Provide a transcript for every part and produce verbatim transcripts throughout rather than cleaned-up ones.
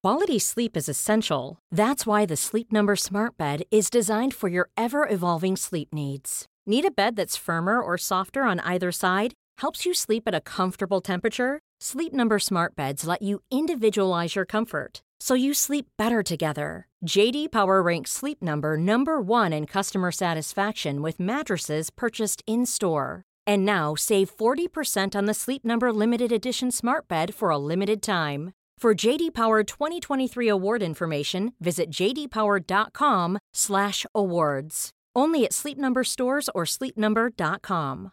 Quality sleep is essential. That's why the Sleep Number Smart Bed is designed for your ever-evolving sleep needs. Need a bed that's firmer or softer on either side? Helps you sleep at a comfortable temperature? Sleep Number Smart Beds let you individualize your comfort, so you sleep better together. J D Power ranks Sleep Number number one in customer satisfaction with mattresses purchased in-store. And now, save forty percent on the Sleep Number Limited Edition Smart Bed for a limited time. For J D Power twenty twenty-three award information, visit j d power dot com slash awards. Only at Sleep Number stores or sleep number dot com.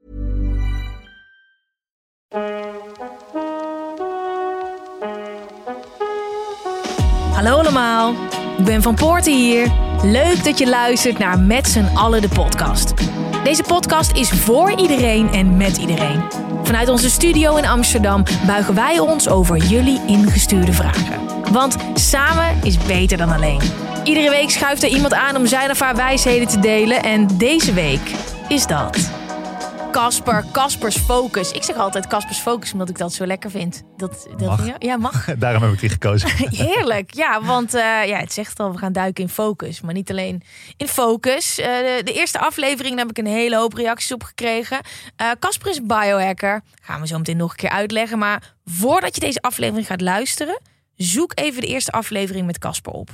Hallo allemaal, ik ben Van Poorten hier. Leuk dat je luistert naar Met z'n allen de podcast. Deze podcast is voor iedereen en met iedereen. Vanuit onze studio in Amsterdam buigen wij ons over jullie ingestuurde vragen. Want samen is beter dan alleen. Iedere week schuift er iemand aan om zijn of haar wijsheden te delen. En deze week is dat Casper, Caspers Focus. Ik zeg altijd Caspers Focus, omdat ik dat zo lekker vind. Dat, dat mag. Ja, ja, mag. Daarom heb ik die gekozen. Heerlijk, ja, want uh, ja, het zegt al, we gaan duiken in focus. Maar niet alleen in focus. Uh, de, de eerste aflevering, daar heb ik een hele hoop reacties op gekregen. Casper uh, is biohacker. Gaan we zo meteen nog een keer uitleggen. Maar voordat je deze aflevering gaat luisteren, zoek even de eerste aflevering met Casper op.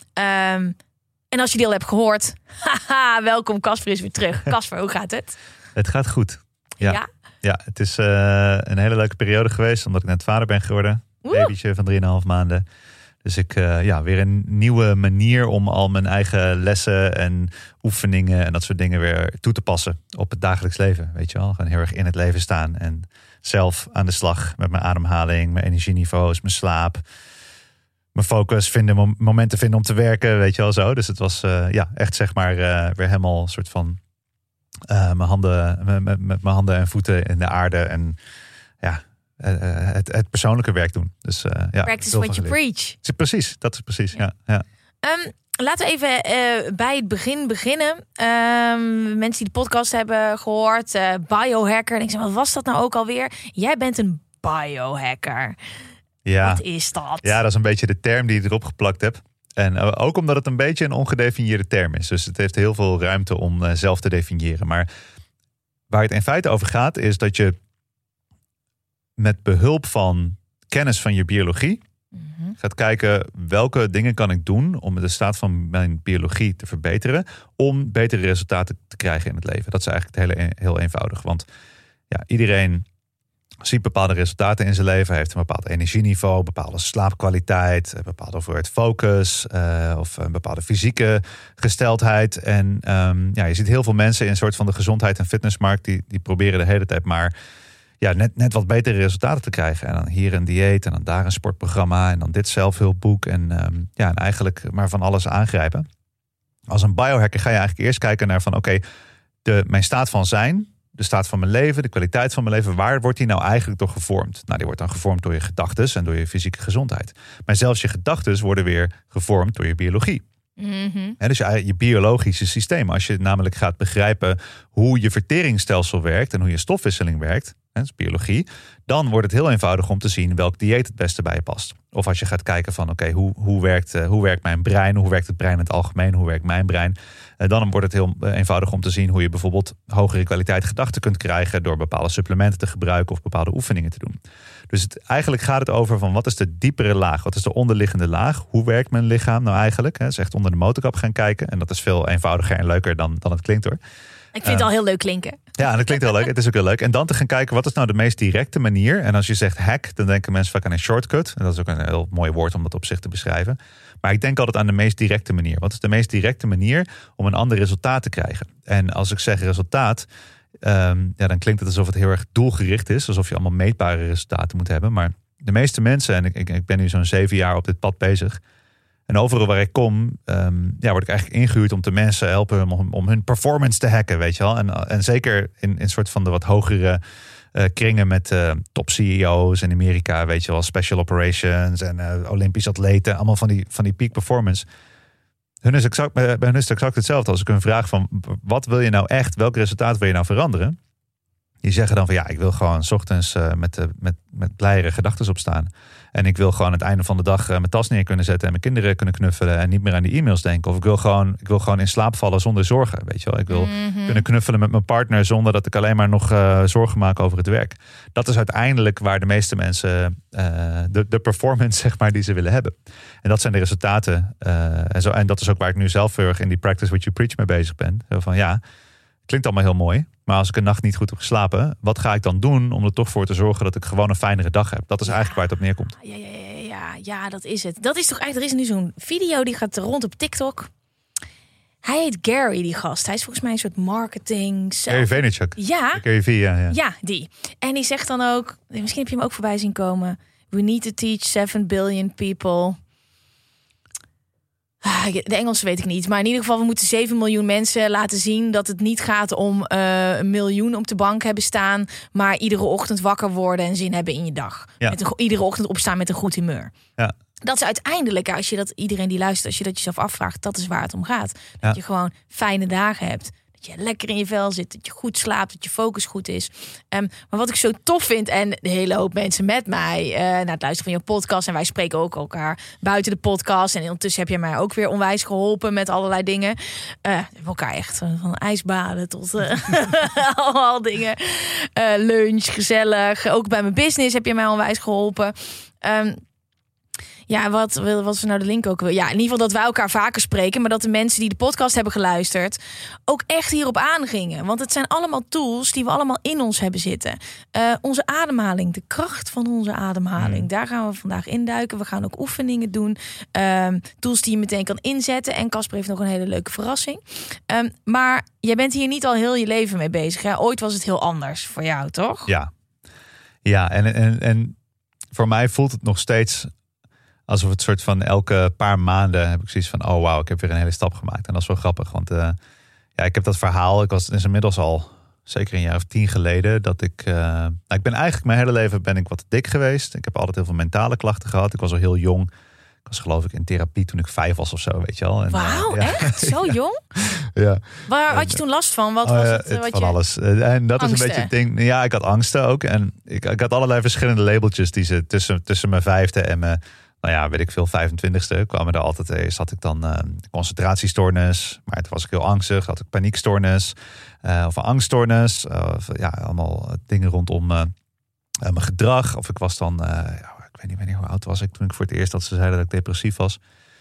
Um, en als je die al hebt gehoord, haha, welkom, Casper is weer terug. Casper, hoe gaat het? Het gaat goed. Ja, ja? ja het is uh, een hele leuke periode geweest, omdat ik net vader ben geworden. Een babytje van drieënhalf maanden. Dus ik, uh, ja, weer een nieuwe manier om al mijn eigen lessen en oefeningen en dat soort dingen weer toe te passen op het dagelijks leven. Weet je wel, gewoon heel erg in het leven staan en zelf aan de slag met mijn ademhaling, mijn energieniveaus, mijn slaap, mijn focus, vinden, momenten vinden om te werken, weet je wel zo. Dus het was uh, ja, echt zeg maar uh, weer helemaal een soort van Uh, mijn handen, met, met, met mijn handen en voeten in de aarde en ja, uh, het, het persoonlijke werk doen. Dus uh, ja, practice what you preach. Precies, dat is precies. Ja. Ja, ja. Um, laten we even uh, bij het begin beginnen. Um, mensen die de podcast hebben gehoord, uh, biohacker. En ik zeg, wat was dat nou ook alweer? Jij bent een biohacker. Ja. Wat is dat? Ja, dat is een beetje de term die ik erop geplakt heb. En ook omdat het een beetje een ongedefinieerde term is. Dus het heeft heel veel ruimte om uh, zelf te definiëren. Maar waar het in feite over gaat, is dat je met behulp van kennis van je biologie mm-hmm. gaat kijken welke dingen kan ik doen om de staat van mijn biologie te verbeteren, om betere resultaten te krijgen in het leven. Dat is eigenlijk het hele, heel eenvoudig. Want ja, iedereen ziet bepaalde resultaten in zijn leven, heeft een bepaald energieniveau, bepaalde slaapkwaliteit, een bepaalde hoeveelheid focus uh, of een bepaalde fysieke gesteldheid. En um, ja, je ziet heel veel mensen in een soort van de gezondheid- en fitnessmarkt die, die proberen de hele tijd maar ja, net, net wat betere resultaten te krijgen. En dan hier een dieet en dan daar een sportprogramma en dan dit zelfhulpboek en, um, ja, en eigenlijk maar van alles aangrijpen. Als een biohacker ga je eigenlijk eerst kijken naar van oké, okay, mijn staat van zijn, de staat van mijn leven, de kwaliteit van mijn leven, waar wordt die nou eigenlijk door gevormd? Nou, die wordt dan gevormd door je gedachtes en door je fysieke gezondheid. Maar zelfs je gedachtes worden weer gevormd door je biologie. Mm-hmm. He, dus je, je biologische systeem. Als je namelijk gaat begrijpen hoe je verteringsstelsel werkt en hoe je stofwisseling werkt, hè, dus biologie, dan wordt het heel eenvoudig om te zien welk dieet het beste bij je past. Of als je gaat kijken van oké, okay, hoe, hoe, werkt, uh, hoe werkt mijn brein, hoe werkt het brein in het algemeen, hoe werkt mijn brein, uh, dan wordt het heel eenvoudig om te zien hoe je bijvoorbeeld hogere kwaliteit gedachten kunt krijgen door bepaalde supplementen te gebruiken of bepaalde oefeningen te doen. Dus het, eigenlijk gaat het over van wat is de diepere laag, wat is de onderliggende laag, hoe werkt mijn lichaam nou eigenlijk? Hè? Dus echt onder de motorkap gaan kijken en dat is veel eenvoudiger en leuker dan, dan het klinkt hoor. Ik vind het al heel leuk klinken. Ja, en dat klinkt heel leuk. Het is ook heel leuk. En dan te gaan kijken, wat is nou de meest directe manier? En als je zegt hack, dan denken mensen vaak aan een shortcut. En dat is ook een heel mooi woord om dat op zich te beschrijven. Maar ik denk altijd aan de meest directe manier. Wat is de meest directe manier om een ander resultaat te krijgen? En als ik zeg resultaat, um, ja, dan klinkt het alsof het heel erg doelgericht is. Alsof je allemaal meetbare resultaten moet hebben. Maar de meeste mensen, en ik, ik, ik ben nu zo'n zeven jaar op dit pad bezig. En overal waar ik kom, um, ja, word ik eigenlijk ingehuurd om de mensen te helpen om, om hun performance te hacken, weet je wel. En, en zeker in een soort van de wat hogere uh, kringen met uh, top C E O's in Amerika, weet je wel, special operations en uh, Olympisch atleten, allemaal van die, van die peak performance. Hun is exact, bij hun is het exact hetzelfde. Als ik hun vraag van wat wil je nou echt, welk resultaat wil je nou veranderen? Die zeggen dan van ja, ik wil gewoon 's ochtends uh, met, uh, met, met blijere gedachten opstaan. En ik wil gewoon aan het einde van de dag uh, mijn tas neer kunnen zetten en mijn kinderen kunnen knuffelen en niet meer aan die e-mails denken. Of ik wil gewoon, ik wil gewoon in slaap vallen zonder zorgen. Weet je wel? Ik wil mm-hmm. kunnen knuffelen met mijn partner zonder dat ik alleen maar nog uh, zorgen maak over het werk. Dat is uiteindelijk waar de meeste mensen uh, de, de performance zeg maar die ze willen hebben. En dat zijn de resultaten. Uh, en, zo, en dat is ook waar ik nu zelf heel erg in die practice what you preach mee bezig ben. Zo van ja, klinkt allemaal heel mooi. Maar als ik een nacht niet goed heb geslapen, wat ga ik dan doen om er toch voor te zorgen dat ik gewoon een fijnere dag heb? Dat is ja. eigenlijk waar het op neerkomt. Ja, ja, ja, ja, ja, dat is het. Dat is toch eigenlijk, er is nu zo'n video die gaat rond op TikTok. Hij heet Gary, die gast. Hij is volgens mij een soort marketing. Gary Vaynerchuk. Ja. Gary V, ja, ja. Ja, die. En die zegt dan ook, misschien heb je hem ook voorbij zien komen. We need to teach seven billion people. De Engelse weet ik niet. Maar in ieder geval, we moeten zeven miljoen mensen laten zien dat het niet gaat om uh, een miljoen op de bank hebben staan, maar iedere ochtend wakker worden en zin hebben in je dag. Ja. Met een, iedere ochtend opstaan met een goed humeur. Ja. Dat is uiteindelijk, als je dat iedereen die luistert, als je dat jezelf afvraagt, dat is waar het om gaat. Dat ja. je gewoon fijne dagen hebt. Dat je lekker in je vel zit, dat je goed slaapt, dat je focus goed is. Um, maar wat ik zo tof vind, en de hele hoop mensen met mij, uh, na het luisteren van je podcast, en wij spreken ook elkaar buiten de podcast. En ondertussen heb je mij ook weer onwijs geholpen met allerlei dingen. Uh, we hebben elkaar echt uh, van ijsbaden tot uh, allemaal dingen. Uh, lunch, gezellig. Ook bij mijn business heb je mij onwijs geholpen. Um, Ja, wat, wat is nou de link ook? Ja, in ieder geval dat wij elkaar vaker spreken, maar dat de mensen die de podcast hebben geluisterd ook echt hierop aangingen. Want het zijn allemaal tools die we allemaal in ons hebben zitten. Uh, onze ademhaling, de kracht van onze ademhaling. Mm. Daar gaan we vandaag induiken. We gaan ook oefeningen doen. Um, tools die je meteen kan inzetten. En Casper heeft nog een hele leuke verrassing. Um, maar jij bent hier niet al heel je leven mee bezig. Hè? Ooit was het heel anders voor jou, toch? Ja, ja en, en, en voor mij voelt het nog steeds alsof het soort van elke paar maanden heb ik zoiets van, oh wauw, ik heb weer een hele stap gemaakt. En dat is wel grappig, want uh, ja, ik heb dat verhaal, ik was het is inmiddels al zeker een jaar of tien geleden, dat ik, uh, nou, ik ben eigenlijk mijn hele leven ben ik wat dik geweest. Ik heb altijd heel veel mentale klachten gehad. Ik was al heel jong. Ik was geloof ik in therapie toen ik vijf was of zo, weet je wel. En, wauw, uh, ja. Echt? Zo jong? Ja. Waar had je toen last van? Wat was uh, het? het wat van je... alles. Uh, en dat angsten. is een beetje het ding. Ja, ik had angsten ook. En ik, ik had allerlei verschillende labeltjes die ze tussen, tussen mijn vijfde en mijn, nou ja, weet ik veel, vijfentwintigste kwamen er altijd. Eerst had ik dan uh, concentratiestoornis, maar toen was ik heel angstig. Had ik paniekstoornis uh, of een angststoornis. Uh, of, ja, allemaal dingen rondom uh, uh, mijn gedrag. Of ik was dan, uh, ja, ik weet niet wanneer hoe oud was ik toen ik voor het eerst dat ze zeiden dat ik depressief was.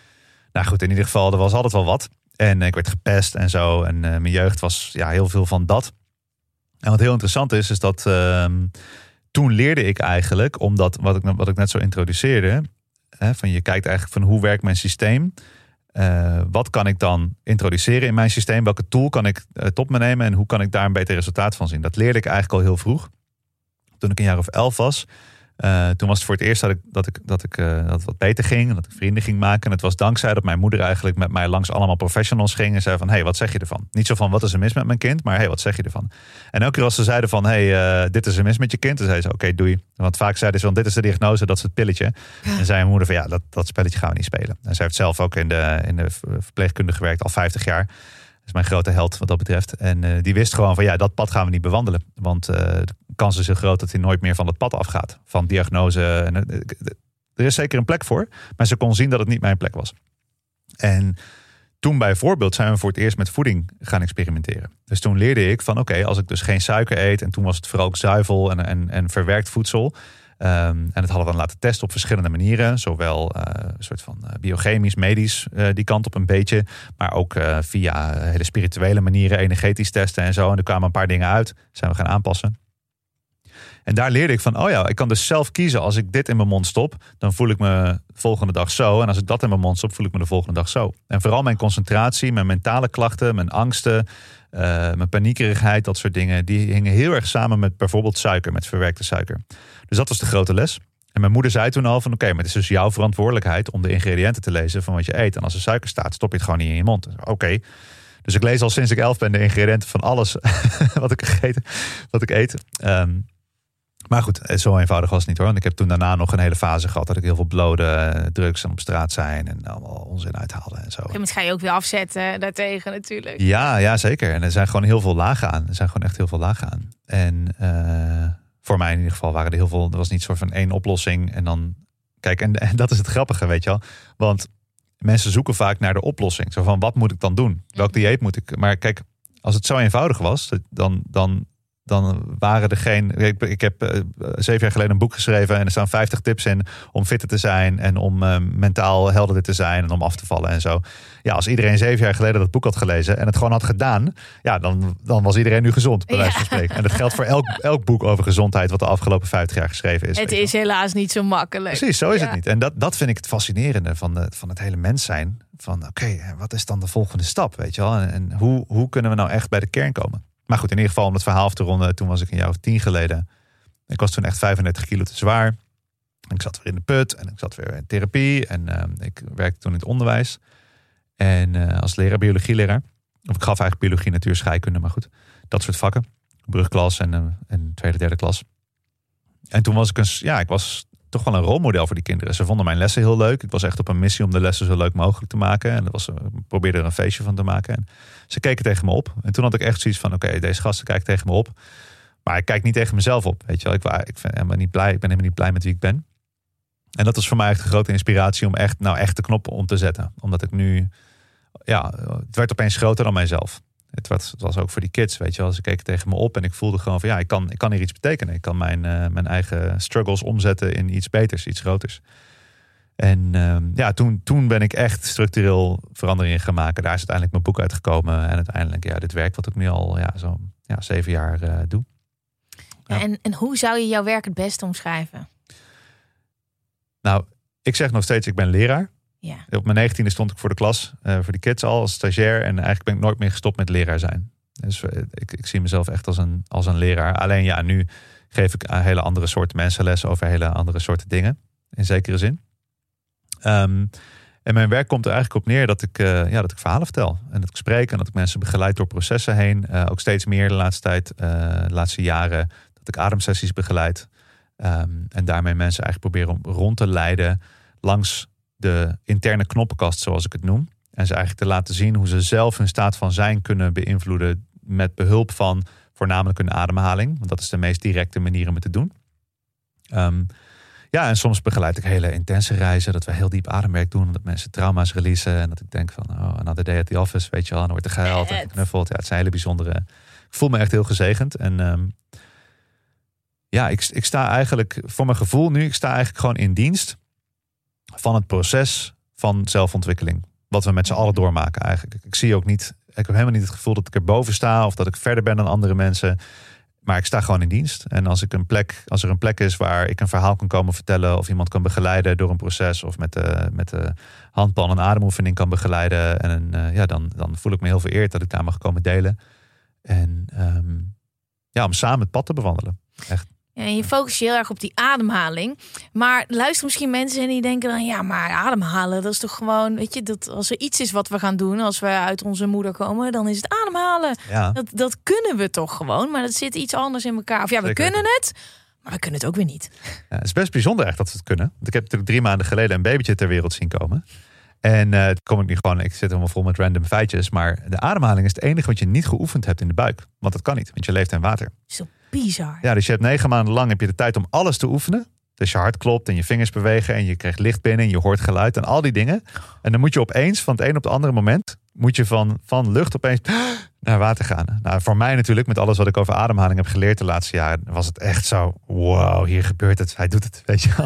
Nou goed, in ieder geval, er was altijd wel wat. En ik werd gepest en zo. En uh, mijn jeugd was ja heel veel van dat. En wat heel interessant is, is dat uh, toen leerde ik eigenlijk, omdat wat ik, wat ik net zo introduceerde, hè, van je kijkt eigenlijk van hoe werkt mijn systeem. Uh, wat kan ik dan introduceren in mijn systeem? Welke tool kan ik uh, tot me nemen en hoe kan ik daar een beter resultaat van zien? Dat leerde ik eigenlijk al heel vroeg. Toen ik een jaar of elf was. Uh, toen was het voor het eerst dat ik, dat, ik, dat, ik, uh, dat het wat beter ging. En dat ik vrienden ging maken. En het was dankzij dat mijn moeder eigenlijk met mij langs allemaal professionals ging. En zei van, hé, hey, wat zeg je ervan? Niet zo van, wat is er mis met mijn kind? Maar hé, hey, wat zeg je ervan? En elke keer als ze zeiden van, hé, hey, uh, dit is er mis met je kind. Dan zei ze, oké, okay, doei. Want vaak zeiden ze van, dit is de diagnose, dat is het pilletje. Ja. En zei mijn moeder van, ja, dat, dat spelletje gaan we niet spelen. En zij heeft zelf ook in de, in de verpleegkunde gewerkt, al vijftig jaar. Dat is mijn grote held wat dat betreft. En uh, die wist gewoon van, ja, dat pad gaan we niet bewandelen. Want uh, de kans is heel groot dat hij nooit meer van dat pad afgaat. Van diagnose. En, uh, er is zeker een plek voor. Maar ze kon zien dat het niet mijn plek was. En toen bijvoorbeeld zijn we voor het eerst met voeding gaan experimenteren. Dus toen leerde ik van, oké, okay, als ik dus geen suiker eet. En toen was het vooral ook zuivel en, en, en verwerkt voedsel. Um, en dat hadden we dan laten testen op verschillende manieren. Zowel uh, een soort van uh, biochemisch, medisch, uh, die kant op een beetje. Maar ook uh, via uh, hele spirituele manieren, energetisch testen en zo. En er kwamen een paar dingen uit. Zijn we gaan aanpassen. En daar leerde ik van, oh ja, ik kan dus zelf kiezen. Als ik dit in mijn mond stop, dan voel ik me de volgende dag zo. En als ik dat in mijn mond stop, voel ik me de volgende dag zo. En vooral mijn concentratie, mijn mentale klachten, mijn angsten, uh, mijn paniekerigheid, dat soort dingen, die hingen heel erg samen met bijvoorbeeld suiker, met verwerkte suiker. Dus dat was de grote les. En mijn moeder zei toen al van, oké, okay, maar het is dus jouw verantwoordelijkheid om de ingrediënten te lezen van wat je eet. En als er suiker staat, stop je het gewoon niet in je mond. Oké. Okay. Dus ik lees al sinds ik elf ben de ingrediënten van alles wat ik gegeten, wat ik eet. Um, Maar goed, zo eenvoudig was het niet hoor. Want ik heb toen daarna nog een hele fase gehad dat ik heel veel blode, drugs en op straat zijn en allemaal onzin uithaalde en zo. Dat ga je ook weer afzetten daartegen natuurlijk. Ja, ja, zeker. En er zijn gewoon heel veel lagen aan. Er zijn gewoon echt heel veel lagen aan. En uh, voor mij in ieder geval waren er heel veel... Er was niet soort van één oplossing. En dan... Kijk, en, en dat is het grappige, weet je wel. Want mensen zoeken vaak naar de oplossing. Zo van, wat moet ik dan doen? Welk dieet moet ik... Maar kijk, als het zo eenvoudig was... dan, dan, dan waren er geen... Ik, ik heb uh, zeven jaar geleden een boek geschreven... en er staan vijftig tips in om fitter te zijn... en om uh, mentaal helderder te zijn... en om af te vallen en zo. Ja, als iedereen zeven jaar geleden dat boek had gelezen... en het gewoon had gedaan... ja, dan, dan was iedereen nu gezond, bij wijze van spreken. En dat geldt voor elk, elk boek over gezondheid... wat de afgelopen vijftig jaar geschreven is. Het is helaas niet zo makkelijk. Precies, zo is ja. het niet. En dat, dat vind ik het fascinerende van, de, van het hele mens zijn. Van oké, okay, wat is dan de volgende stap, weet je wel? En, en hoe, hoe kunnen we nou echt bij de kern komen? Maar goed, in ieder geval om het verhaal af te ronden. Toen was ik een jaar of tien geleden. Ik was toen echt vijfendertig kilo te zwaar. En ik zat weer in de put. En ik zat weer in therapie. En uh, ik werkte toen in het onderwijs. En uh, als leraar, biologieleraar. Of ik gaf eigenlijk biologie, natuur, scheikunde. Maar goed, dat soort vakken. Brugklas en, uh, en tweede, derde klas. En toen was ik een... Ja, ik was toch wel een rolmodel voor die kinderen. Ze vonden mijn lessen heel leuk. Ik was echt op een missie om de lessen zo leuk mogelijk te maken. En dat was, ik probeerde er een feestje van te maken. En ze keken tegen me op. En toen had ik echt zoiets van, oké, okay, deze gasten kijken tegen me op. Maar ik kijk niet tegen mezelf op. Weet je wel, ik, ik, ben helemaal niet blij, ik ben helemaal niet blij met wie ik ben. En dat was voor mij echt een grote inspiratie om echt, nou echt de knoppen om te zetten. Omdat ik nu, ja, het werd opeens groter dan mijzelf. Het was, het was ook voor die kids, weet je wel. Ze keken tegen me op en ik voelde gewoon van ja, ik kan, ik kan hier iets betekenen. Ik kan mijn, uh, mijn eigen struggles omzetten in iets beters, iets groters. En uh, ja, toen, toen ben ik echt structureel verandering gaan maken. Daar is uiteindelijk mijn boek uitgekomen. En uiteindelijk ja, dit werk wat ik nu al ja, zo ja, zeven jaar uh, doe. Ja. Ja, en, en hoe zou je jouw werk het beste omschrijven? Nou, ik zeg nog steeds, ik ben leraar. Ja. Op mijn negentiende stond ik voor de klas, uh, voor de kids al als stagiair. En eigenlijk ben ik nooit meer gestopt met leraar zijn. Dus uh, ik, ik zie mezelf echt als een, als een leraar. Alleen ja, nu geef ik aan hele andere soorten mensen les over hele andere soorten dingen. In zekere zin. Um, en mijn werk komt er eigenlijk op neer dat ik, uh, ja, dat ik verhalen vertel. En dat ik spreek en dat ik mensen begeleid door processen heen. Uh, ook steeds meer de laatste tijd, uh, de laatste jaren, dat ik ademsessies begeleid. Um, en daarmee mensen eigenlijk proberen om rond te leiden langs de interne knoppenkast, zoals ik het noem. En ze eigenlijk te laten zien hoe ze zelf hun staat van zijn kunnen beïnvloeden met behulp van voornamelijk hun ademhaling. Want dat is de meest directe manier om het te doen. Um, ja, en soms begeleid ik hele intense reizen, dat we heel diep ademwerk doen, dat mensen trauma's releasen. En dat ik denk van, oh, another day at the office, weet je wel. En dan wordt er gehuild en geknuffeld. Ja, het zijn hele bijzondere... Ik voel me echt heel gezegend. En um, ja, ik, ik sta eigenlijk, voor mijn gevoel nu, ik sta eigenlijk gewoon in dienst van het proces van zelfontwikkeling. Wat we met z'n allen doormaken eigenlijk. Ik zie ook niet, ik heb helemaal niet het gevoel dat ik erboven sta of dat ik verder ben dan andere mensen. Maar ik sta gewoon in dienst. En als ik een plek, als er een plek is waar ik een verhaal kan komen vertellen of iemand kan begeleiden door een proces of met de, met de handpan een ademoefening kan begeleiden. En een, uh, ja, dan, dan voel ik me heel vereerd dat ik daar mag komen delen. En um, ja, om samen het pad te bewandelen. Echt. En je focust je heel erg op die ademhaling. Maar luisteren misschien mensen en die denken dan... ja, maar ademhalen, dat is toch gewoon... weet je, dat als er iets is wat we gaan doen... als we uit onze moeder komen, dan is het ademhalen. Ja. Dat, dat kunnen we toch gewoon, maar dat zit iets anders in elkaar. Of ja, we Zeker. kunnen het, maar we kunnen het ook weer niet. Ja, het is best bijzonder echt dat we het kunnen. Want ik heb natuurlijk drie maanden geleden een babytje ter wereld zien komen. En uh, kom ik nu gewoon, ik zit helemaal vol met random feitjes. Maar de ademhaling is het enige wat je niet geoefend hebt in de buik. Want dat kan niet, want je leeft in water. Zo bizar. Ja, dus je hebt negen maanden lang heb je de tijd om alles te oefenen. Dus je hart klopt en je vingers bewegen en je krijgt licht binnen en je hoort geluid en al die dingen. En dan moet je opeens van het een op het andere moment, moet je van, van lucht opeens naar water gaan. Nou, voor mij natuurlijk, met alles wat ik over ademhaling heb geleerd de laatste jaren, was het echt zo, wow, hier gebeurt het. Hij doet het, weet je wel.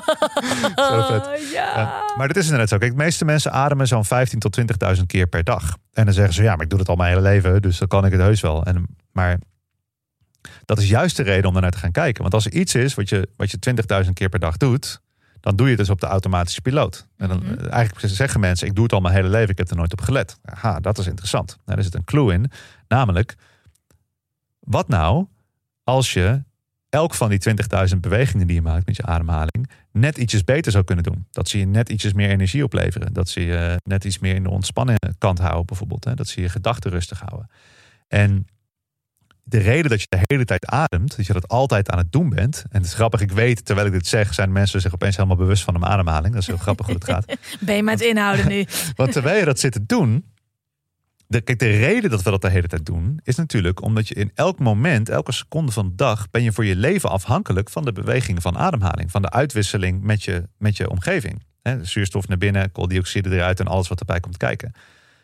Zo vet. Oh, ja. Ja, maar dat is inderdaad zo. Kijk, de meeste mensen ademen zo'n vijftien tot twintigduizend keer per dag. En dan zeggen ze, ja, maar ik doe het al mijn hele leven, dus dan kan ik het heus wel. En, maar dat is juist de reden om ernaar te gaan kijken. Want als er iets is wat je, wat je twintigduizend keer per dag doet, dan doe je het dus op de automatische piloot. En dan mm-hmm. eigenlijk zeggen mensen, ik doe het al mijn hele leven, ik heb er nooit op gelet. Aha, dat is interessant. Nou, daar zit een clue in. Namelijk, wat nou als je elk van die twintigduizend bewegingen die je maakt met je ademhaling net ietsjes beter zou kunnen doen? Dat ze je net ietsjes meer energie opleveren. Dat ze je net iets meer in de ontspannen kant houden bijvoorbeeld. Hè? Dat ze je gedachten rustig houden. En de reden dat je de hele tijd ademt, dat je dat altijd aan het doen bent. En het is grappig, ik weet, terwijl ik dit zeg, zijn mensen zich opeens helemaal bewust van hun ademhaling. Dat is heel grappig hoe het gaat. Ben je met inhouden nu? Want terwijl je dat zit te doen, De, kijk, de reden dat we dat de hele tijd doen, is natuurlijk omdat je in elk moment, elke seconde van de dag, ben je voor je leven afhankelijk van de beweging van ademhaling, van de uitwisseling met je, met je omgeving. He, zuurstof naar binnen, kooldioxide eruit en alles wat erbij komt kijken.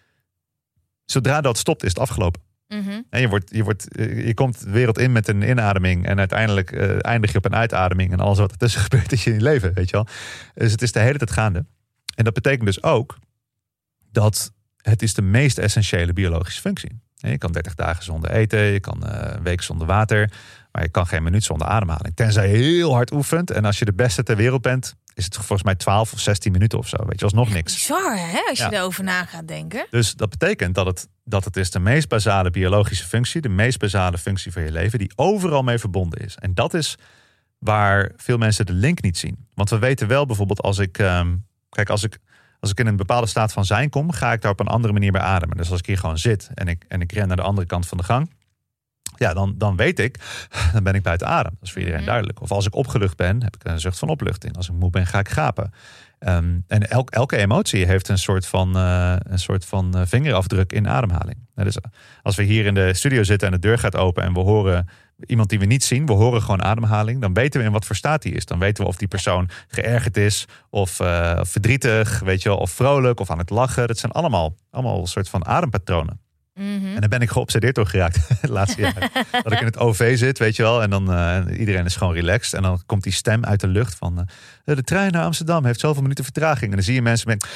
Zodra dat stopt, is het afgelopen. Mm-hmm. En je, wordt, je, wordt, je komt de wereld in met een inademing en uiteindelijk uh, eindig je op een uitademing en alles wat ertussen gebeurt is in je leven, weet je wel. Dus het is de hele tijd gaande. En dat betekent dus ook dat het is de meest essentiële biologische functie. Je kan dertig dagen zonder eten, je kan een week zonder water, maar je kan geen minuut zonder ademhaling. Tenzij je heel hard oefent en als je de beste ter wereld bent, is het volgens mij twaalf of zestien minuten of zo. Weet je, alsnog niks. Bizar, hè, als je ja. erover na gaat denken. Dus dat betekent dat het, dat het is de meest basale biologische functie, de meest basale functie van je leven, die overal mee verbonden is. En dat is waar veel mensen de link niet zien. Want we weten wel bijvoorbeeld als ik, um, kijk, als ik Als ik in een bepaalde staat van zijn kom, ga ik daar op een andere manier bij ademen. Dus als ik hier gewoon zit en ik, en ik ren naar de andere kant van de gang, ja, dan, dan weet ik, dan ben ik buiten adem. Dat is voor iedereen duidelijk. Of als ik opgelucht ben, heb ik een zucht van opluchting. Als ik moe ben, ga ik gapen. Um, en elk, elke emotie heeft een soort van, uh, een soort van uh, vingerafdruk in ademhaling. Ja, dus als we hier in de studio zitten en de deur gaat open en we horen iemand die we niet zien, we horen gewoon ademhaling, dan weten we in wat voor staat die is. Dan weten we of die persoon geërgerd is of uh, verdrietig, weet je wel, of vrolijk of aan het lachen. Dat zijn allemaal, allemaal een soort van adempatronen. Mm-hmm. En daar ben ik geobsedeerd door geraakt het laatste jaar. Dat ik in het O V zit, weet je wel, en dan uh, iedereen is gewoon relaxed. En dan komt die stem uit de lucht van uh, de trein naar Amsterdam heeft zoveel minuten vertraging. En dan zie je mensen met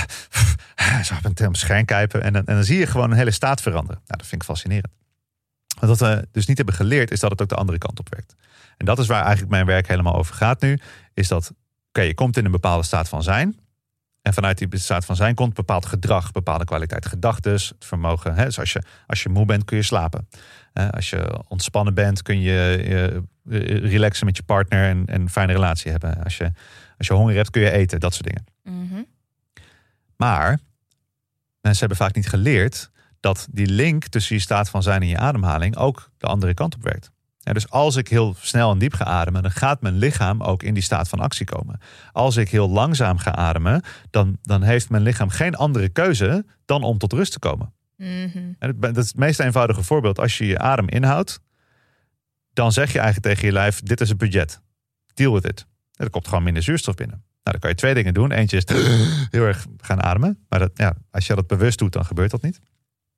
zo op een scherm kijpen en dan, en dan zie je gewoon een hele staat veranderen. Nou, dat vind ik fascinerend. Wat we dus niet hebben geleerd, is dat het ook de andere kant op werkt. En dat is waar eigenlijk mijn werk helemaal over gaat nu. Is dat, oké, okay, je komt in een bepaalde staat van zijn. En vanuit die staat van zijn komt bepaald gedrag, bepaalde kwaliteit gedachtes, het vermogen. Hè? Dus als je, als je moe bent, kun je slapen. Uh, als je ontspannen bent, kun je uh, relaxen met je partner en, en een fijne relatie hebben. Als je, als je honger hebt, kun je eten, dat soort dingen. Mm-hmm. Maar mensen hebben vaak niet geleerd dat die link tussen je staat van zijn en je ademhaling ook de andere kant op werkt. Ja, dus als ik heel snel en diep ga ademen, dan gaat mijn lichaam ook in die staat van actie komen. Als ik heel langzaam ga ademen, dan, dan heeft mijn lichaam geen andere keuze dan om tot rust te komen. Mm-hmm. En dat is het meest eenvoudige voorbeeld. Als je je adem inhoudt, dan zeg je eigenlijk tegen je lijf, dit is het budget. Deal with it. En er komt gewoon minder zuurstof binnen. Nou, dan kan je twee dingen doen. Eentje is heel erg gaan ademen. Maar dat, ja, als je dat bewust doet, dan gebeurt dat niet.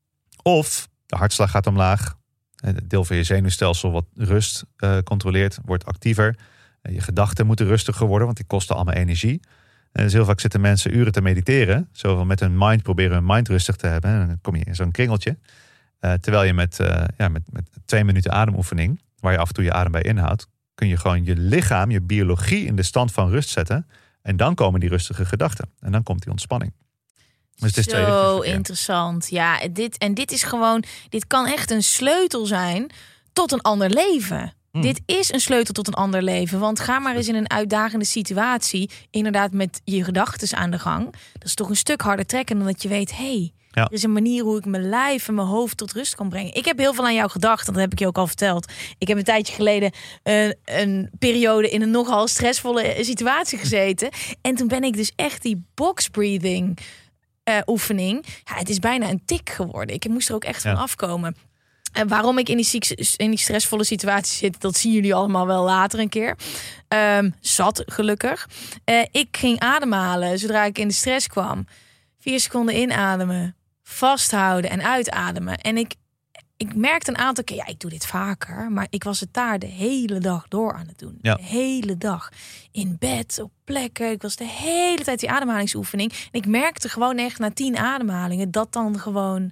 Of de hartslag gaat omlaag. Het deel van je zenuwstelsel wat rust uh, controleert, wordt actiever. Uh, je gedachten moeten rustiger worden, want die kosten allemaal energie. En dus heel vaak zitten mensen uren te mediteren. Zo met hun mind proberen hun mind rustig te hebben. En dan kom je in zo'n kringeltje. Uh, terwijl je met, uh, ja, met, met twee minuten ademoefening, waar je af en toe je adem bij inhoudt, kun je gewoon je lichaam, je biologie in de stand van rust zetten. En dan komen die rustige gedachten. En dan komt die ontspanning. Dus het is Zo interessant. Ja, dit, en dit is gewoon, dit kan echt een sleutel zijn tot een ander leven. Hmm. Dit is een sleutel tot een ander leven. Want ga maar eens in een uitdagende situatie, inderdaad met je gedachten aan de gang. Dat is toch een stuk harder trekken dan dat je weet, hé, hey, ja. er is een manier hoe ik mijn lijf en mijn hoofd tot rust kan brengen. Ik heb heel veel aan jou gedacht, dat heb ik je ook al verteld. Ik heb een tijdje geleden een, een periode in een nogal stressvolle situatie gezeten. En toen ben ik dus echt die box breathing Uh, oefening. Ja, het is bijna een tik geworden. Ik moest er ook echt van ja. afkomen. En waarom ik in die, ziek, in die stressvolle situatie zit, dat zien jullie allemaal wel later een keer. Um, zat gelukkig. Uh, ik ging ademhalen zodra ik in de stress kwam. Vier seconden inademen, vasthouden en uitademen. En ik, ik merkte een aantal keer, ja, ik doe dit vaker, maar ik was het daar de hele dag door aan het doen. Ja. De hele dag. In bed, op plekken. Ik was de hele tijd die ademhalingsoefening. En ik merkte gewoon echt na tien ademhalingen dat dan gewoon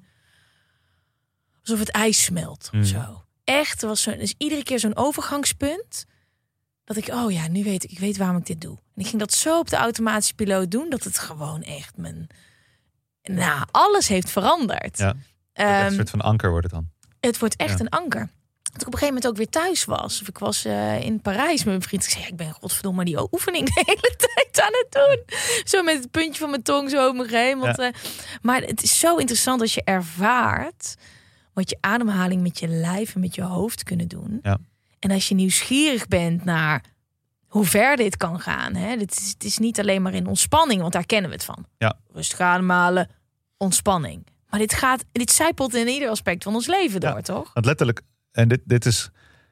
alsof het ijs smelt. Mm. Zo. Echt, was zo. Dus iedere keer zo'n overgangspunt. Dat ik, oh ja, nu weet ik, ik weet waarom ik dit doe. En ik ging dat zo op de automatische piloot doen, dat het gewoon echt mijn, nou, alles heeft veranderd. Ja. Um, een soort van anker wordt het dan. Het wordt echt ja. een anker. Dat ik op een gegeven moment ook weer thuis was. Of ik was uh, in Parijs met mijn vriend. Ik zei, ja, ik ben godverdomme die oefening de hele tijd aan het doen. Zo met het puntje van mijn tong zo omheen. Ja. Uh, maar het is zo interessant als je ervaart wat je ademhaling met je lijf en met je hoofd kunnen doen. Ja. En als je nieuwsgierig bent naar hoe ver dit kan gaan. Hè? Dit is, het is niet alleen maar in ontspanning, want daar kennen we het van. Ja. Rustig ademhalen, ontspanning. Maar dit gaat, dit zijpelt in ieder aspect van ons leven door, ja, toch? Want letterlijk, en dit, dit is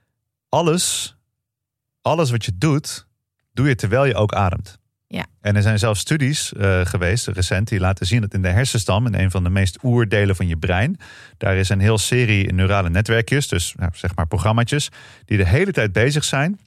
alles, alles wat je doet, doe je terwijl je ook ademt. Ja. En er zijn zelfs studies uh, geweest, recent, die laten zien dat in de hersenstam, in een van de meest oerdelen van je brein, daar is een heel serie neurale netwerkjes, dus nou, zeg maar programmaatjes, die de hele tijd bezig zijn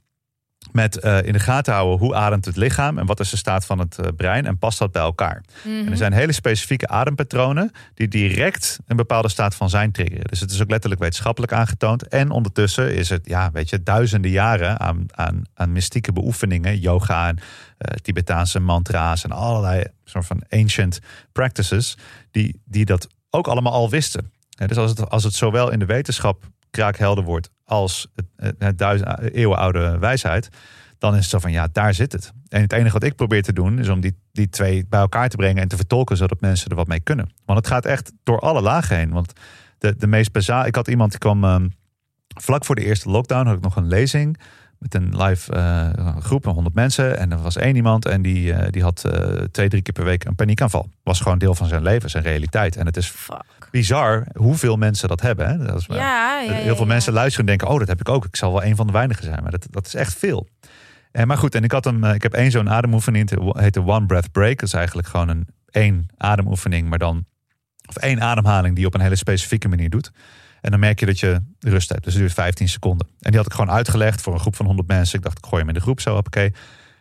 met uh, in de gaten houden hoe ademt het lichaam en wat is de staat van het uh, brein en past dat bij elkaar. Mm-hmm. En er zijn hele specifieke adempatronen die direct een bepaalde staat van zijn triggeren. Dus het is ook letterlijk wetenschappelijk aangetoond. En ondertussen is het, ja, weet je, duizenden jaren aan, aan, aan mystieke beoefeningen, yoga en uh, Tibetaanse mantra's en allerlei soort van ancient practices die, die dat ook allemaal al wisten. Ja, dus als het, als het zowel in de wetenschap kraakhelder wordt als het, het duizend eeuwenoude wijsheid, dan is het zo van, ja, daar zit het. En het enige wat ik probeer te doen is om die, die twee bij elkaar te brengen en te vertolken, zodat mensen er wat mee kunnen. Want het gaat echt door alle lagen heen. Want de, de meest bazaal, ik had iemand die kwam um, vlak voor de eerste lockdown, had ik nog een lezing met een live uh, groep van honderd mensen. En er was één iemand en die, uh, die had uh, twee, drie keer per week een paniekaanval. Was gewoon deel van zijn leven, zijn realiteit. En het is Fuck. bizar hoeveel mensen dat hebben. Hè? Dat is, ja, ja, heel veel ja, ja. mensen luisteren en denken, oh, dat heb ik ook. Ik zal wel een van de weinigen zijn. Maar dat, dat is echt veel. En, maar goed, en ik had hem, ik heb één zo'n ademoefening, het heet de One Breath Break. Dat is eigenlijk gewoon een één ademoefening, maar dan, of één ademhaling die je op een hele specifieke manier doet. En dan merk je dat je rust hebt. Dus het duurt vijftien seconden. En die had ik gewoon uitgelegd voor een groep van honderd mensen. Ik dacht, ik gooi hem in de groep zo, oké.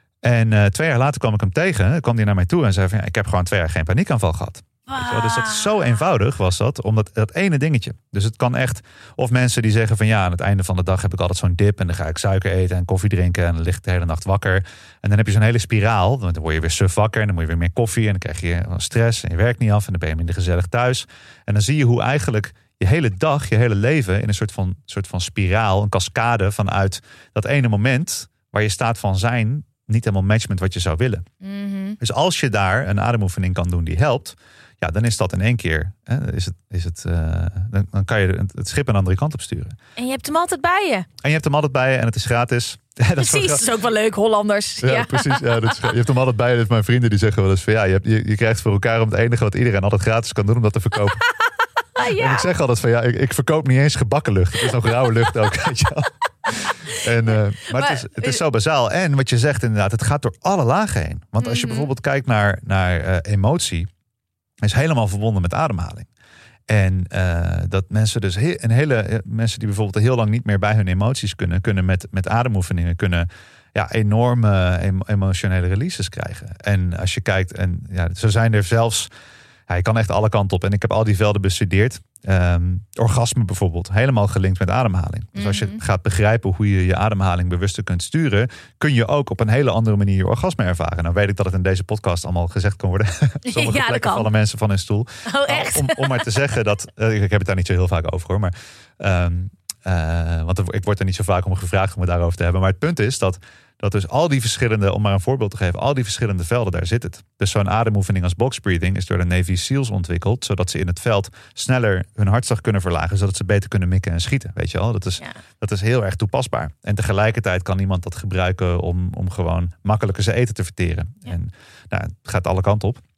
En uh, twee jaar later kwam ik hem tegen. kwam hij naar mij toe en zei van, ja, ik heb gewoon twee jaar geen paniekaanval gehad. Ah. Dus dat is zo eenvoudig was dat. Omdat dat ene dingetje. Dus het kan echt. Of mensen die zeggen van, ja, aan het einde van de dag heb ik altijd zo'n dip. En dan ga ik suiker eten en koffie drinken. En dan lig ik de hele nacht wakker. En dan heb je zo'n hele spiraal. Dan word je weer suf wakker. En dan moet je weer meer koffie. En dan krijg je stress. En je werkt niet af. En dan ben je minder gezellig thuis. En dan zie je hoe eigenlijk je hele dag, je hele leven in een soort van, soort van spiraal, een cascade vanuit dat ene moment waar je staat van zijn niet helemaal matcht met wat je zou willen. Mm-hmm. Dus als je daar een ademoefening kan doen die helpt, ja, dan is dat in één keer, hè, is het, is het, uh, dan, dan kan je het schip een andere kant op sturen. En je hebt hem altijd bij je. En je hebt hem altijd bij je en het is gratis. dat precies, is dat is ook wel leuk, Hollanders. Ja, ja. precies. Ja, dat is, je hebt hem altijd bij je. Dus mijn vrienden die zeggen wel eens van, ja, je, hebt, je, je krijgt voor elkaar om het enige wat iedereen altijd gratis kan doen om dat te verkopen. Ja. En ik zeg altijd van, ja, ik, ik verkoop niet eens gebakken lucht. Het is nog rauwe lucht ook, weet je wel. En, uh, maar, maar het, is, het is zo bazaal. En wat je zegt inderdaad, het gaat door alle lagen heen. Want als je mm-hmm. bijvoorbeeld kijkt naar, naar uh, emotie, is helemaal verbonden met ademhaling. En uh, dat mensen dus he- een hele mensen die bijvoorbeeld heel lang niet meer bij hun emoties kunnen, kunnen met, met ademoefeningen kunnen ja, enorme em- emotionele releases krijgen. En als je kijkt, en ja, zo zijn er zelfs. Ja, je kan echt alle kanten op. En ik heb al die velden bestudeerd. Um, orgasme bijvoorbeeld. Helemaal gelinkt met ademhaling. Dus als je gaat begrijpen hoe je je ademhaling bewuster kunt sturen, kun je ook op een hele andere manier je orgasme ervaren. Nou weet ik dat het in deze podcast allemaal gezegd kan worden. Sommige ja, plekken vallen mensen van hun stoel. Oh, echt? Uh, om, om maar te zeggen dat. Uh, ik heb het daar niet zo heel vaak over hoor. Maar, um, uh, want ik word er niet zo vaak om gevraagd om het daarover te hebben. Maar het punt is dat. Dat dus al die verschillende, om maar een voorbeeld te geven, al die verschillende velden, daar zit het. Dus zo'n ademoefening als box breathing is door de Navy SEALs ontwikkeld, zodat ze in het veld sneller hun hartslag kunnen verlagen, zodat ze beter kunnen mikken en schieten. Weet je wel, dat is, ja. dat is heel erg toepasbaar. En tegelijkertijd kan iemand dat gebruiken om, om gewoon makkelijker zijn eten te verteren. Ja. En nou, het gaat alle kanten op.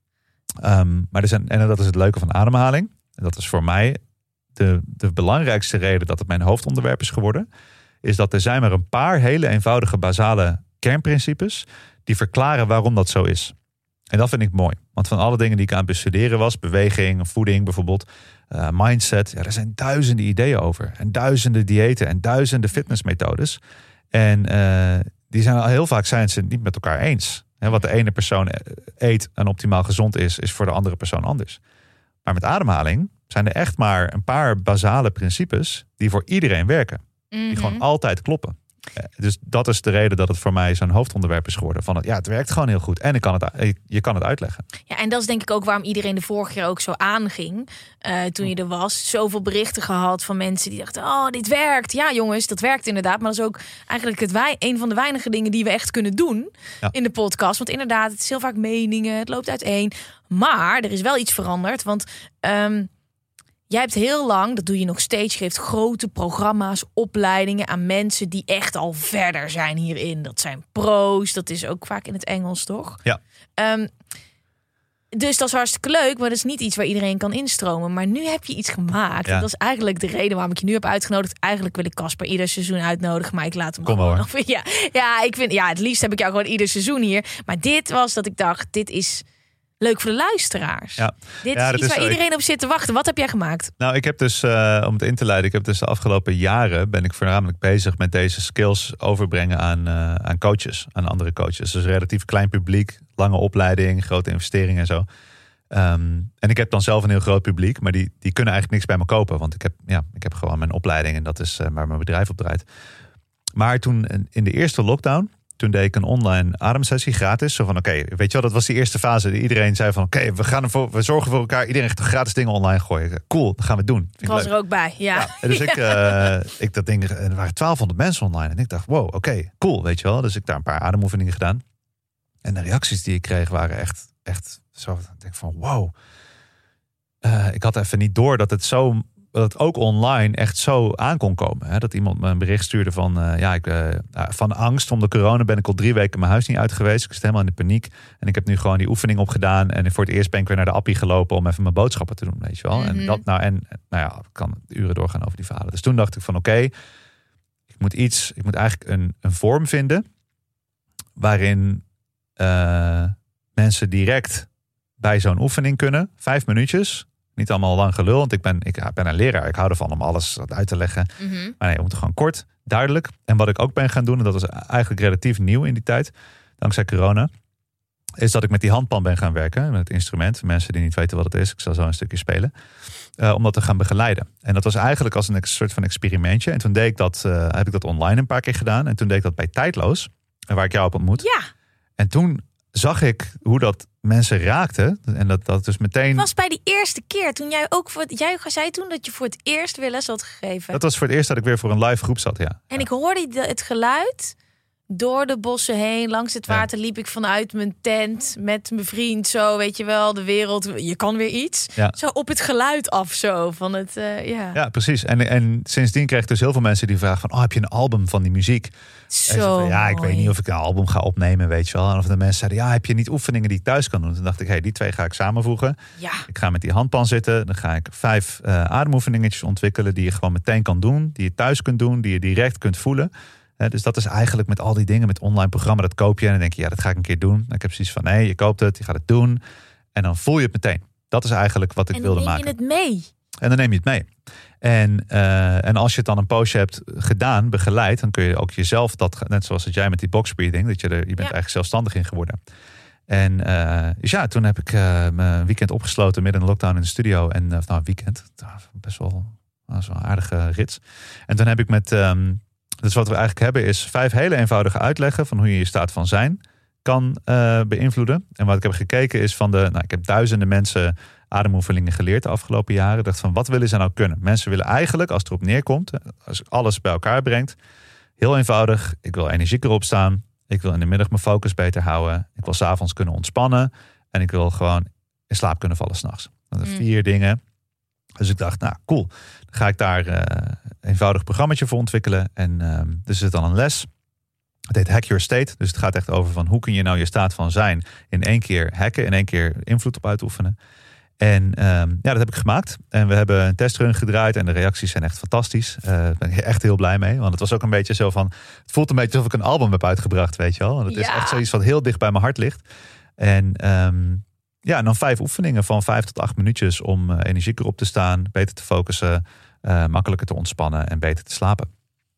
Um, maar er zijn, en dat is het leuke van ademhaling. En dat is voor mij de, de belangrijkste reden dat het mijn hoofdonderwerp is geworden. Is dat er zijn maar een paar hele eenvoudige basale kernprincipes die verklaren waarom dat zo is. En dat vind ik mooi. Want van alle dingen die ik aan het bestuderen was, beweging, voeding bijvoorbeeld, uh, mindset, ja, er zijn duizenden ideeën over. En duizenden diëten en duizenden fitnessmethodes. En uh, die zijn al heel vaak zijn ze het niet met elkaar eens. He, wat de ene persoon eet en optimaal gezond is, is voor de andere persoon anders. Maar met ademhaling zijn er echt maar een paar basale principes die voor iedereen werken. Die mm-hmm. gewoon altijd kloppen. Dus dat is de reden dat het voor mij zo'n hoofdonderwerp is geworden. Van het, ja, het werkt gewoon heel goed. En ik kan het, je kan het uitleggen. Ja, en dat is denk ik ook waarom iedereen de vorige keer ook zo aanging. Uh, toen je er was. Zoveel berichten gehad van mensen die dachten, oh, dit werkt. Ja, jongens, dat werkt inderdaad. Maar dat is ook eigenlijk het wij, een van de weinige dingen die we echt kunnen doen ja. in de podcast. Want inderdaad, het is heel vaak meningen. Het loopt uiteen. Maar er is wel iets veranderd. Want Um, jij hebt heel lang, dat doe je nog steeds, geeft grote programma's, opleidingen aan mensen die echt al verder zijn hierin. Dat zijn pro's, dat is ook vaak in het Engels, toch? Ja. Um, Dus dat is hartstikke leuk, maar dat is niet iets waar iedereen kan instromen. Maar nu heb je iets gemaakt. Ja. Dat is eigenlijk de reden waarom ik je nu heb uitgenodigd. Eigenlijk wil ik Casper ieder seizoen uitnodigen, maar ik laat hem Kom gewoon maar. nog. Ja, ja, ik vind, ja, het liefst heb ik jou gewoon ieder seizoen hier. Maar dit was dat ik dacht, dit is leuk voor de luisteraars. Ja. Dit ja, is iets is, waar ik, iedereen op zit te wachten. Wat heb jij gemaakt? Nou, ik heb dus, uh, om het in te leiden, ik heb dus de afgelopen jaren ben ik voornamelijk bezig met deze skills overbrengen aan, uh, aan coaches, aan andere coaches. Dus relatief klein publiek, lange opleiding, grote investeringen en zo. Um, en ik heb dan zelf een heel groot publiek, maar die, die kunnen eigenlijk niks bij me kopen. Want ik heb, ja, ik heb gewoon mijn opleiding en dat is uh, waar mijn bedrijf op draait. Maar toen in de eerste lockdown, toen deed ik een online ademsessie gratis. Zo van, oké, okay, weet je wel, dat was die eerste fase. Iedereen zei van, oké, okay, we gaan ervoor, we zorgen voor elkaar. Iedereen gaat gratis dingen online gooien. Cool, dat gaan we doen. Ik was leuk. Er ook bij, ja. ja en dus ja. ik, uh, ik dat ding, er waren twaalfhonderd mensen online. En ik dacht, wow, oké, okay, cool, weet je wel. Dus ik daar een paar ademoefeningen gedaan. En de reacties die ik kreeg waren echt, echt zo. Ik denk van, wow. Uh, ik had even niet door dat het zo, dat het ook online echt zo aan kon komen. Hè? Dat iemand me een bericht stuurde van, uh, ja, ik, uh, van angst om de corona ben ik al drie weken mijn huis niet uit geweest. Ik zit helemaal in de paniek. En ik heb nu gewoon die oefening opgedaan. En voor het eerst ben ik weer naar de appie gelopen om even mijn boodschappen te doen, weet je wel. Mm-hmm. En dat nou, en nou ja, ik kan uren doorgaan over die verhalen. Dus toen dacht ik van, oké, okay, ik moet iets, ik moet eigenlijk een, een vorm vinden waarin uh, mensen direct bij zo'n oefening kunnen. Vijf minuutjes. Niet allemaal lang gelul, want ik ben, ik ben een leraar. Ik hou ervan om alles uit te leggen. Mm-hmm. Maar nee, we moeten gewoon kort, duidelijk. En wat ik ook ben gaan doen, en dat was eigenlijk relatief nieuw in die tijd, dankzij corona, is dat ik met die handpan ben gaan werken. Met het instrument. Mensen die niet weten wat het is, ik zal zo een stukje spelen. Uh, om dat te gaan begeleiden. En dat was eigenlijk als een soort van experimentje. En toen deed ik dat, uh, heb ik dat online een paar keer gedaan. En toen deed ik dat bij Tijdloos, waar ik jou op ontmoet. Ja. En toen zag ik hoe dat mensen raakte. En dat, dat dus meteen. Het was bij die eerste keer toen jij ook voor. Jij zei toen dat je voor het eerst weer les had gegeven. Dat was voor het eerst dat ik weer voor een live groep zat, ja. En ja. ik hoorde het geluid. Door de bossen heen, langs het water ja. liep ik vanuit mijn tent met mijn vriend. Zo, weet je wel, de wereld. Je kan weer iets. Ja. Zo op het geluid af, zo van het, uh, ja. Ja, precies. En, en sindsdien kreeg ik dus heel veel mensen die vragen van, oh, heb je een album van die muziek? Zo van, ja, ik mooi. weet niet of ik een album ga opnemen, weet je wel. En of de mensen zeiden, ja, heb je niet oefeningen die ik thuis kan doen? Toen dacht ik, hé, hey, die twee ga ik samenvoegen. Ja. Ik ga met die handpan zitten. Dan ga ik vijf uh, ademoefeningetjes ontwikkelen die je gewoon meteen kan doen. Die je thuis kunt doen, die je direct kunt voelen. He, dus dat is eigenlijk met al die dingen, met online programma, dat koop je en dan denk je, ja, dat ga ik een keer doen. Dan heb je precies van, nee, je koopt het, je gaat het doen. En dan voel je het meteen. Dat is eigenlijk wat ik en wilde maken. En dan neem je het mee. En dan neem je het mee. En, uh, en als je het dan een poosje hebt gedaan, begeleid, dan kun je ook jezelf dat, net zoals dat jij met die box breathing, dat je er, je bent ja. eigenlijk zelfstandig in geworden. En uh, dus ja, toen heb ik uh, mijn weekend opgesloten midden in de lockdown in de studio. En uh, nou, een weekend, best wel, was wel een aardige rits. En toen heb ik met... Um, Dus wat we eigenlijk hebben is vijf hele eenvoudige uitleggen van hoe je je staat van zijn kan uh, beïnvloeden. En wat ik heb gekeken is van de, nou, ik heb duizenden mensen ademoefeningen geleerd de afgelopen jaren. Ik dacht van, wat willen ze nou kunnen? Mensen willen eigenlijk, als het erop neerkomt, als alles bij elkaar brengt, heel eenvoudig. Ik wil energieker opstaan. Ik wil in de middag mijn focus beter houden. Ik wil 's avonds kunnen ontspannen. En ik wil gewoon in slaap kunnen vallen 's nachts. Dat zijn mm. vier dingen. Dus ik dacht, nou cool. Dan ga ik daar uh, een eenvoudig programmaatje voor ontwikkelen. En uh, dus is het dan een les. Het heet Hack Your State. Dus het gaat echt over van hoe kun je nou je staat van zijn in één keer hacken. In één keer invloed op uitoefenen. En um, ja, dat heb ik gemaakt. En we hebben een testrun gedraaid. En de reacties zijn echt fantastisch. Uh, daar ben ik echt heel blij mee. Want het was ook een beetje zo van... Het voelt een beetje alsof ik een album heb uitgebracht, weet je wel. Want het ja. is echt zoiets wat heel dicht bij mijn hart ligt. En... Um, Ja, en dan vijf oefeningen van vijf tot acht minuutjes om uh, energieker op te staan, beter te focussen, uh, makkelijker te ontspannen en beter te slapen.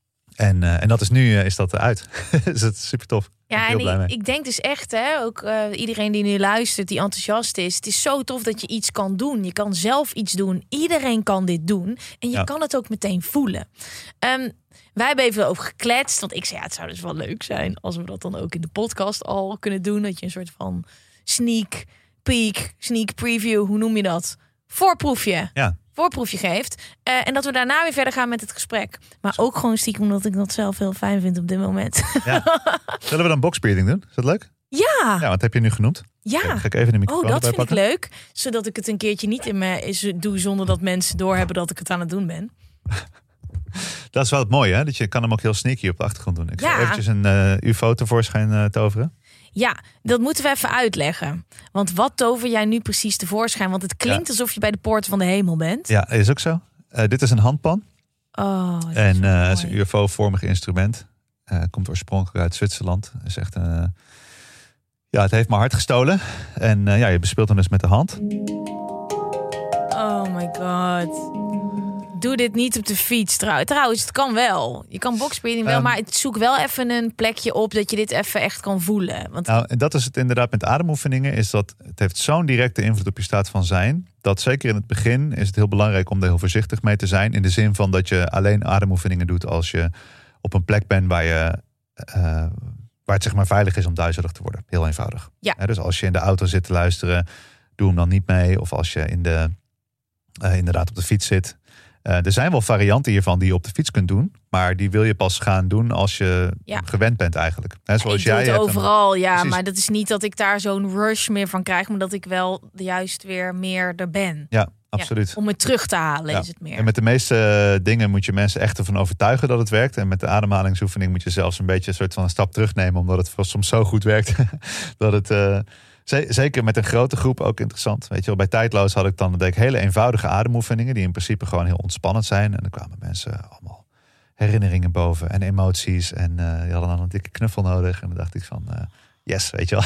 En, uh, en dat is nu uh, is dat uit. Dus dat is super tof. Ja, en ik, ik denk dus echt, hè, ook uh, iedereen die nu luistert, die enthousiast is. Het is zo tof dat je iets kan doen. Je kan zelf iets doen. Iedereen kan dit doen. En je ja. kan het ook meteen voelen. Um, wij hebben even over gekletst. Want ik zei, ja, het zou dus wel leuk zijn als we dat dan ook in de podcast al kunnen doen. Dat je een soort van sneak peek, sneak preview, hoe noem je dat? Voorproefje. Ja. Voorproefje geeft. Uh, en dat we daarna weer verder gaan met het gesprek. Maar ook gewoon stiekem omdat ik dat zelf heel fijn vind op dit moment. Ja. Zullen we dan boxbreathing doen? Is dat leuk? Ja. Ja, wat heb je nu genoemd? Ja. Ga ik even de microfoon Oh, dat vind pakken? ik leuk. Zodat ik het een keertje niet in me doe zonder dat mensen doorhebben dat ik het aan het doen ben. Dat is wel het mooie, hè? Dat je kan hem ook heel sneaky op de achtergrond doen. Ik ja. ga eventjes een uh, U F O tevoorschijn uh, toveren. Ja, dat moeten we even uitleggen. Want wat tover jij nu precies tevoorschijn? Want het klinkt ja. alsof je bij de poorten van de hemel bent. Ja, is ook zo. Uh, dit is een handpan. Oh, en uh, het is een U F O-vormig instrument. Uh, komt oorspronkelijk uit Zwitserland. Het is echt een... Uh, ja, het heeft mijn hart gestolen. En uh, ja, je bespeelt hem dus met de hand. Oh my god. Doe dit niet op de fiets. Trouw, trouwens, het kan wel. Je kan boxspeeding wel, um, maar zoek wel even een plekje op dat je dit even echt kan voelen. Want... Nou, en dat is het inderdaad met ademoefeningen. Is dat het heeft zo'n directe invloed op je staat van zijn. Dat zeker in het begin is het heel belangrijk om er heel voorzichtig mee te zijn. In de zin van dat je alleen ademoefeningen doet als je op een plek bent waar je... Uh, waar het zeg maar veilig is om duizelig te worden. Heel eenvoudig. Ja. Ja, dus als je in de auto zit te luisteren, doe hem dan niet mee. Of als je in de, uh, inderdaad op de fiets zit. Uh, er zijn wel varianten hiervan die je op de fiets kunt doen. Maar die wil je pas gaan doen als je ja. gewend bent eigenlijk. He, zoals ja, ik jij doe het overal, ja. Precies. Maar dat is niet dat ik daar zo'n rush meer van krijg. Maar dat ik wel juist weer meer er ben. Ja, absoluut. Ja, om het terug te halen ja. is het meer. En met de meeste dingen moet je mensen echt ervan overtuigen dat het werkt. En met de ademhalingsoefening moet je zelfs een beetje een soort van een stap terugnemen. Omdat het soms zo goed werkt. dat het... Uh, Zeker met een grote groep ook interessant. Weet je wel, bij Tijdloos had ik dan deed ik hele eenvoudige ademoefeningen die in principe gewoon heel ontspannend zijn. En dan kwamen mensen allemaal herinneringen boven en emoties. En uh, die hadden dan een dikke knuffel nodig. En dan dacht ik van, uh, yes, weet je wel.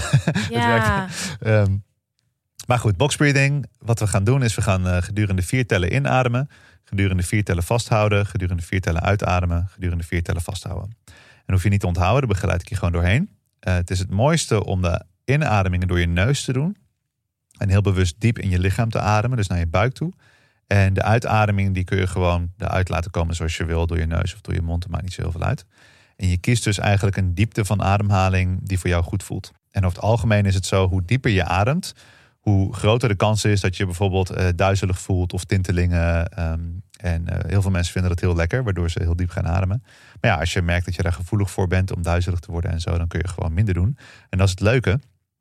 Ja. het werkt. Um, maar goed, boxbreathing. Wat we gaan doen is we gaan uh, gedurende vier tellen inademen. Gedurende vier tellen vasthouden. Gedurende vier tellen uitademen. Gedurende vier tellen vasthouden. En hoef je niet te onthouden, daar begeleid ik je gewoon doorheen. Uh, het is het mooiste om de inademingen door je neus te doen. En heel bewust diep in je lichaam te ademen. Dus naar je buik toe. En de uitademing die kun je gewoon eruit laten komen zoals je wil. Door je neus of door je mond. Dat maakt niet zo heel veel uit. En je kiest dus eigenlijk een diepte van ademhaling die voor jou goed voelt. En over het algemeen is het zo, hoe dieper je ademt, hoe groter de kans is dat je bijvoorbeeld uh, duizelig voelt of tintelingen. Um, en uh, heel veel mensen vinden dat heel lekker, waardoor ze heel diep gaan ademen. Maar ja, als je merkt dat je daar gevoelig voor bent om duizelig te worden en zo, dan kun je gewoon minder doen. En dat is het leuke.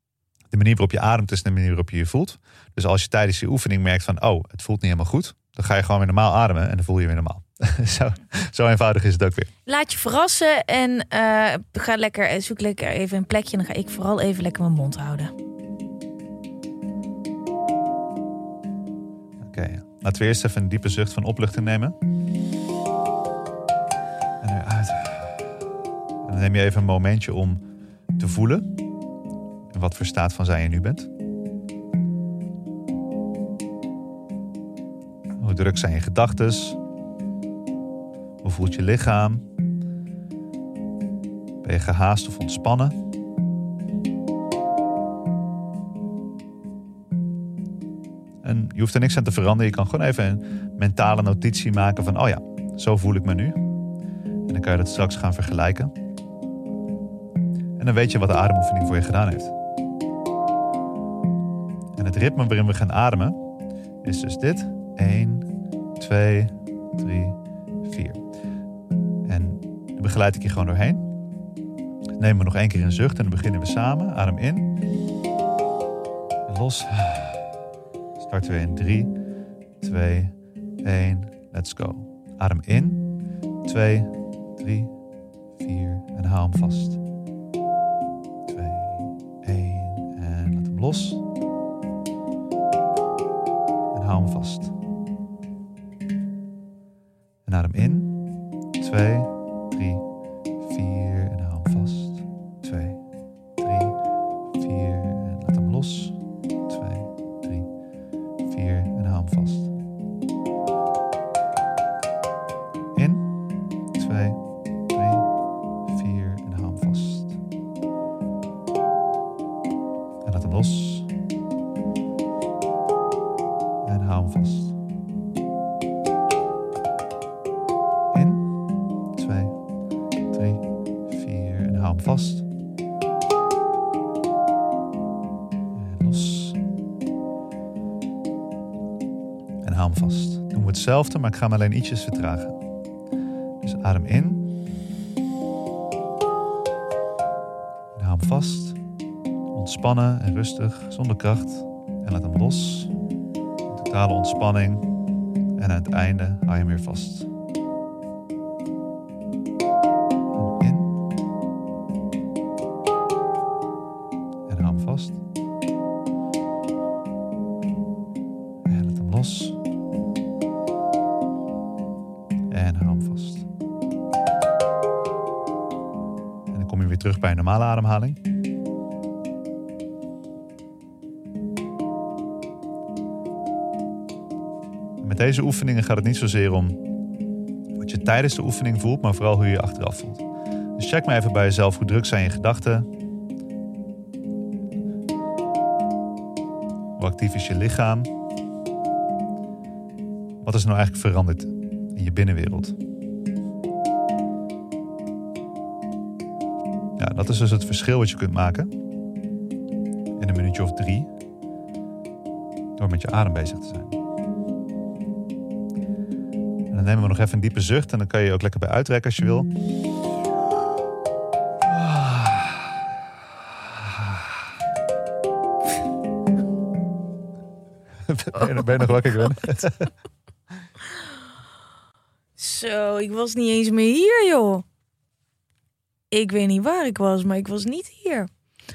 De manier waarop je ademt is de manier waarop je je voelt. Dus als je tijdens die oefening merkt van, oh, het voelt niet helemaal goed, dan ga je gewoon weer normaal ademen en dan voel je weer normaal. zo, zo eenvoudig is het ook weer. Laat je verrassen en uh, ga lekker, zoek lekker even een plekje. En dan ga ik vooral even lekker mijn mond houden. Oké, okay. Laten we eerst even een diepe zucht van opluchting nemen. En eruit. En dan neem je even een momentje om te voelen in wat voor staat van zijn je nu bent. Hoe druk zijn je gedachtes? Hoe voelt je lichaam? Ben je gehaast of ontspannen? En je hoeft er niks aan te veranderen. Je kan gewoon even een mentale notitie maken van, oh ja, zo voel ik me nu. En dan kan je dat straks gaan vergelijken. En dan weet je wat de ademoefening voor je gedaan heeft. En het ritme waarin we gaan ademen is dus dit. één, twee, drie, vier. En dan begeleid ik je gewoon doorheen. Dan nemen we nog één keer een zucht en dan beginnen we samen. Adem in. En los. Starten we in drie, twee, één. Let's go. Adem in. twee, drie, vier. En hou hem vast. twee, één. En laat hem los. En hou hem vast. En adem in. twee, drie, vier. En hou hem vast. twee, drie, vier. En laat hem los. twee, drie, vier. En hou hem vast. In. twee, drie, vier. En hou hem vast. En laat hem los. En hou hem vast. Vast. En los. En hou hem vast. Doen we hetzelfde, maar ik ga hem alleen ietsjes vertragen. Dus adem in. En hou hem vast. Ontspannen en rustig, zonder kracht. En laat hem los. Totale ontspanning. En aan het einde hou je hem weer vast. los. En hou hem vast. En dan kom je weer terug bij een normale ademhaling. En met deze oefeningen gaat het niet zozeer om wat je tijdens de oefening voelt, maar vooral hoe je je achteraf voelt. Dus check maar even bij jezelf, hoe druk zijn je gedachten? Hoe actief is je lichaam? Wat is er nou eigenlijk veranderd in je binnenwereld? Ja, dat is dus het verschil wat je kunt maken in een minuutje of drie door met je adem bezig te zijn. En dan nemen we nog even een diepe zucht en dan kan je ook lekker bij uitrekken als je wil. Ben je, ben je nog wakker, Gwen? Zo, ik was niet eens meer hier, joh. Ik weet niet waar ik was, maar ik was niet hier.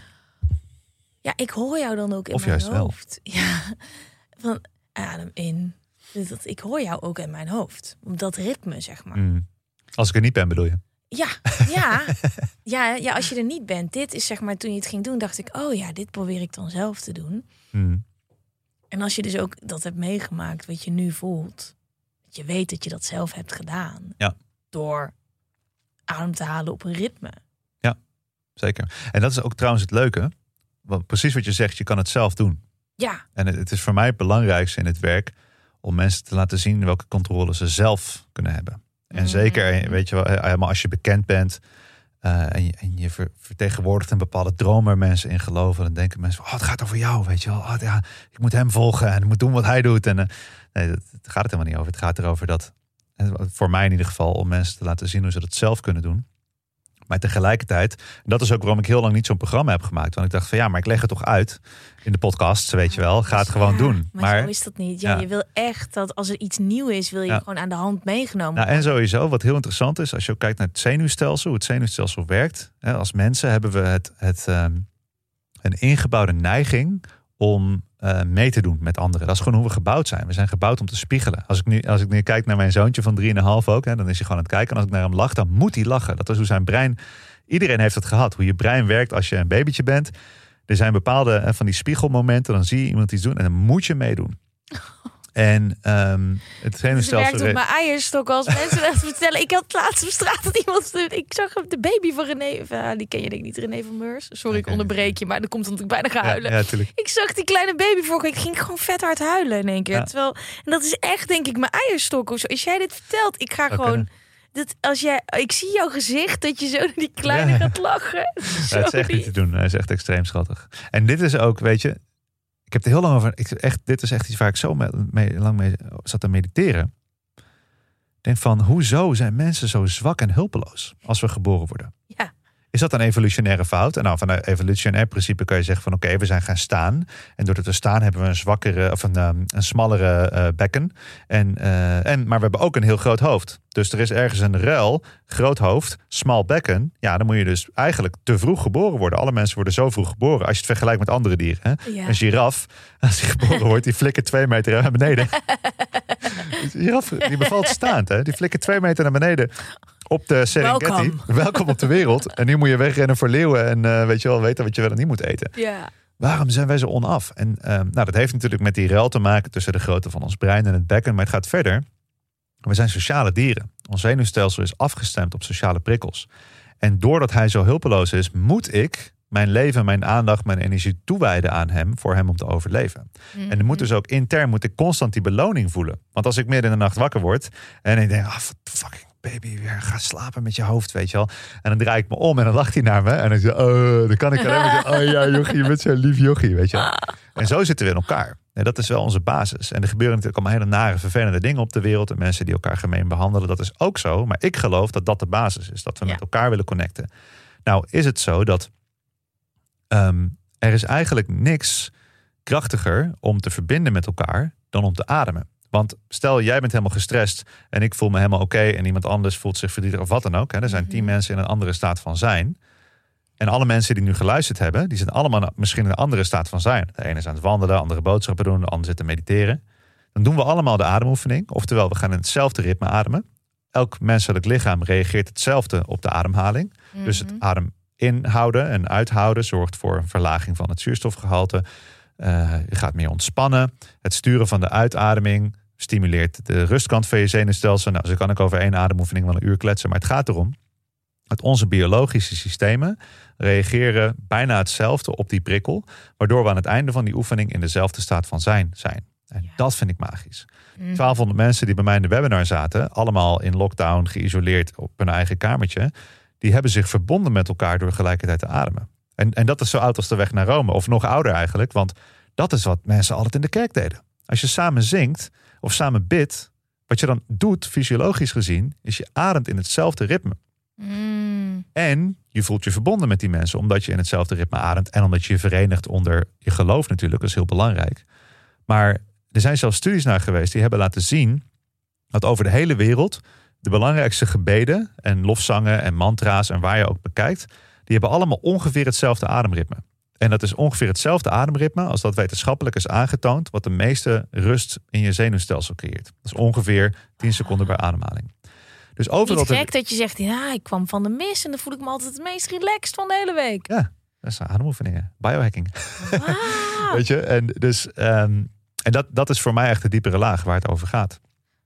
Ja, ik hoor jou dan ook in of mijn juist hoofd. Wel. Ja, van adem in. Dat, ik hoor jou ook in mijn hoofd. Dat ritme, zeg maar. Mm. Als ik er niet ben, bedoel je? Ja, ja. ja, ja, als je er niet bent. Dit is zeg maar, toen je het ging doen, dacht ik, oh ja, dit probeer ik dan zelf te doen. Mm. En als je dus ook dat hebt meegemaakt, wat je nu voelt, dat je weet dat je dat zelf hebt gedaan. Ja. Door adem te halen op een ritme. Ja, zeker. En dat is ook trouwens het leuke. Want precies wat je zegt, je kan het zelf doen. Ja. En het, het is voor mij het belangrijkste in het werk om mensen te laten zien welke controle ze zelf kunnen hebben. En Mm. zeker, weet je wel, helemaal als je bekend bent uh, en je, en je ver, vertegenwoordigt een bepaalde droom waar mensen in geloven, dan denken mensen, oh, het gaat over jou, weet je wel. Oh, ja, ik moet hem volgen en ik moet doen wat hij doet. En uh, nee, dat, dat gaat het helemaal niet over. Het gaat erover dat, voor mij in ieder geval, om mensen te laten zien hoe ze dat zelf kunnen doen. Maar tegelijkertijd, en dat is ook waarom ik heel lang niet zo'n programma heb gemaakt. Want ik dacht van ja, maar ik leg het toch uit in de podcast, weet je wel. Ga het gewoon ja, doen. Maar, maar zo is dat niet. Ja, ja. Je wil echt dat als er iets nieuw is, wil je Ja. gewoon aan de hand meegenomen Nou, en worden. sowieso, wat heel interessant is, als je ook kijkt naar het zenuwstelsel, hoe het zenuwstelsel werkt. Hè, als mensen hebben we het, het, um, een ingebouwde neiging om uh, mee te doen met anderen. Dat is gewoon hoe we gebouwd zijn. We zijn gebouwd om te spiegelen. Als ik nu, als ik nu kijk naar mijn zoontje van drieënhalf ook, hè, dan is hij gewoon aan het kijken. En als ik naar hem lach, dan moet hij lachen. Dat is hoe zijn brein... Iedereen heeft het gehad. Hoe je brein werkt als je een babytje bent. Er zijn bepaalde hè, van die spiegelmomenten. Dan zie je iemand iets doen en dan moet je meedoen. En um, het zenuwstelsel... Het werkt op mijn eierstok als mensen dat vertellen. Ik had laatst op straat dat iemand... Ik zag de baby van René... Uh, die ken je denk ik niet, René van Meurs. Sorry, ik onderbreek je, maar dat komt omdat ik bijna ga huilen. Ja, ja, tuurlijk. Ik zag die kleine baby voor. Ik ging gewoon vet hard huilen in één keer. Ja. Terwijl, en dat is echt denk ik mijn eierstok of zo. Als jij dit vertelt, ik ga Zou gewoon... kunnen. Dat als jij, ik zie jouw gezicht dat je zo naar die kleine Ja. gaat lachen. Ja, het is echt niet te doen. Hij is echt extreem schattig. En dit is ook, weet je... Ik heb er heel lang over... Ik, echt, dit is echt iets waar ik zo mee, mee, lang mee zat te mediteren. Ik denk van, hoezo zijn mensen zo zwak en hulpeloos als we geboren worden? Ja. Is dat een evolutionaire fout? En nou, van een evolutionair principe kan je zeggen van... oké, okay, we zijn gaan staan. En door te staan hebben we een zwakkere... of een, um, een smallere uh, bekken. En, uh, en, maar we hebben ook een heel groot hoofd. Dus er is ergens een ruil. Groot hoofd, smal bekken. Ja, dan moet je dus eigenlijk te vroeg geboren worden. Alle mensen worden zo vroeg geboren. Als je het vergelijkt met andere dieren. Hè? Ja. Een giraf, als hij geboren wordt... die flikkert twee meter naar beneden. Een giraf, die bevalt staand. Hè? Die flikkert twee meter naar beneden... op de Serengeti. Welkom. Welkom op de wereld. En nu moet je wegrennen voor leeuwen. En uh, weet je wel, weten wat je wel en niet moet eten. Ja. Waarom zijn wij zo onaf? En uh, nou, dat heeft natuurlijk met die ruil te maken tussen de grootte van ons brein en het bekken. Maar het gaat verder. We zijn sociale dieren. Ons zenuwstelsel is afgestemd op sociale prikkels. En doordat hij zo hulpeloos is, moet ik mijn leven, mijn aandacht, mijn energie toewijden aan hem voor hem om te overleven. Mm-hmm. En dan moet dus ook intern moet ik constant die beloning voelen. Want als ik midden in de nacht wakker word en ik denk, ah, fucking baby, weer ga slapen met je hoofd, weet je wel. En dan draai ik me om en dan lacht hij naar me. En dan, zeg, oh, dan kan ik alleen maar zeggen, oh ja, jochie, je bent zo'n lief jochie, weet je wel. En zo zitten we in elkaar. En dat is wel onze basis. En er gebeuren natuurlijk allemaal hele nare, vervelende dingen op de wereld. En mensen die elkaar gemeen behandelen, dat is ook zo. Maar ik geloof dat dat de basis is. Dat we ja. met elkaar willen connecten. Nou, is het zo dat um, er is eigenlijk niks krachtiger om te verbinden met elkaar dan om te ademen. Want stel, jij bent helemaal gestrest en ik voel me helemaal oké okay, en iemand anders voelt zich verdrietig of wat dan ook. Hè. Er zijn tien mm-hmm. mensen in een andere staat van zijn. En alle mensen die nu geluisterd hebben, die zijn allemaal misschien in een andere staat van zijn. De ene is aan het wandelen, de andere boodschappen doen, de ander zit te mediteren. Dan doen we allemaal de ademoefening. Oftewel, we gaan in hetzelfde ritme ademen. Elk menselijk lichaam reageert hetzelfde op de ademhaling. Mm-hmm. Dus het adem inhouden en uithouden zorgt voor een verlaging van het zuurstofgehalte. Uh, je gaat meer ontspannen. Het sturen van de uitademing stimuleert de rustkant van je zenuwstelsel. Nou, zo kan ik over één ademoefening wel een uur kletsen. Maar het gaat erom dat onze biologische systemen reageren bijna hetzelfde op die prikkel. Waardoor we aan het einde van die oefening in dezelfde staat van zijn zijn. En ja. dat vind ik magisch. Mm. twaalfhonderd mensen die bij mij in de webinar zaten, allemaal in lockdown, geïsoleerd op hun eigen kamertje, die hebben zich verbonden met elkaar door tegelijkertijd te ademen. En, en dat is zo oud als de weg naar Rome, of nog ouder eigenlijk, want dat is wat mensen altijd in de kerk deden. Als je samen zingt of samen bidt, wat je dan doet, fysiologisch gezien, is je ademt in hetzelfde ritme. Mm. En je voelt je verbonden met die mensen, omdat je in hetzelfde ritme ademt en omdat je je verenigt onder je geloof natuurlijk, dat is heel belangrijk. Maar er zijn zelfs studies naar geweest die hebben laten zien dat over de hele wereld de belangrijkste gebeden en lofzangen en mantra's en waar je ook bekijkt, die hebben allemaal ongeveer hetzelfde ademritme. En dat is ongeveer hetzelfde ademritme als dat wetenschappelijk is aangetoond, wat de meeste rust in je zenuwstelsel creëert. Dat is ongeveer tien seconden per ademhaling. Dus overal niet gek er... dat je zegt, ja, ik kwam van de mis en dan voel ik me altijd het meest relaxed van de hele week. Ja, dat is ademoefeningen. Biohacking. Wow. Weet je, en dus um, en dat, dat is voor mij echt de diepere laag waar het over gaat.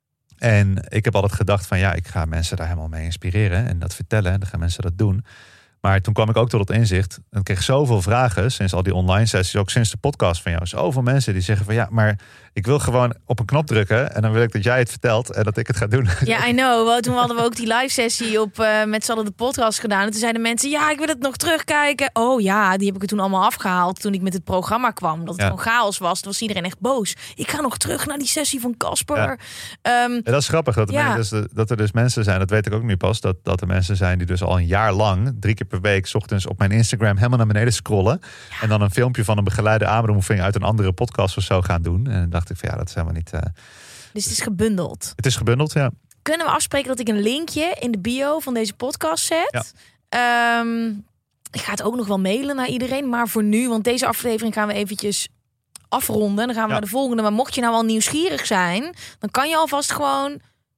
En ik heb altijd gedacht van ja, ik ga mensen daar helemaal mee inspireren en dat vertellen. En dan gaan mensen dat doen. Maar toen kwam ik ook tot het inzicht. En ik kreeg zoveel vragen sinds al die online sessies, ook sinds de podcast van jou. Zoveel mensen die zeggen van ja, maar ik wil gewoon op een knop drukken en dan wil ik dat jij het vertelt en dat ik het ga doen. Ja, I know. Toen hadden we ook die live sessie op uh, met z'n allen de podcast gedaan. En toen zeiden mensen, ja, ik wil het nog terugkijken. Oh ja, die heb ik er toen allemaal afgehaald toen ik met het programma kwam. Dat het ja. gewoon chaos was. Toen was iedereen echt boos. Ik ga nog terug naar die sessie van Casper. Ja. Um, dat is grappig dat er, ja. dus, dat er dus mensen zijn, dat weet ik ook nu pas, dat, dat er mensen zijn die dus al een jaar lang, drie keer per week, 's ochtends op mijn Instagram helemaal naar beneden scrollen. Ja. En dan een filmpje van een begeleide ademoefening uit een andere podcast of zo gaan doen. En dan dacht ik van ja, dat is helemaal niet... Uh... Dus het is gebundeld? Het is gebundeld, ja. Kunnen we afspreken dat ik een linkje in de bio van deze podcast zet? Ja. Um, ik ga het ook nog wel mailen naar iedereen. Maar voor nu, want deze aflevering gaan we eventjes afronden. Dan gaan we ja. naar de volgende. Maar mocht je nou al nieuwsgierig zijn, dan kan je alvast gewoon